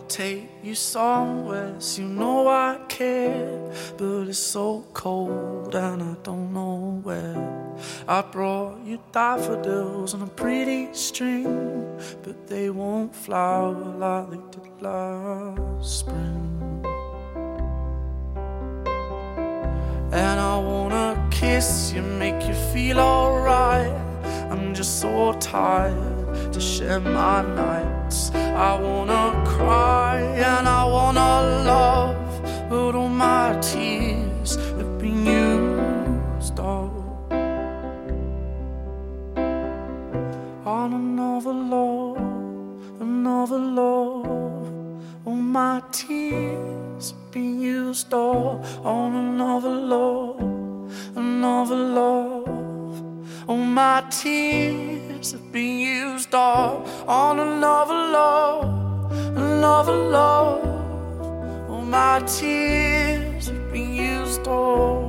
take you somewhere, so you know I care. But it's so cold and I don't know where. I brought you daffodils on a pretty string, but they won't flower like they did last spring. And I wanna kiss you, make you feel alright. I'm just so tired to share my nights. I wanna cry and I wanna love, but all my tears have been used up on another love, another love. All my tears have been used up on another love, another love. All my tears have been used up on another love, another love. All my tears have been used up.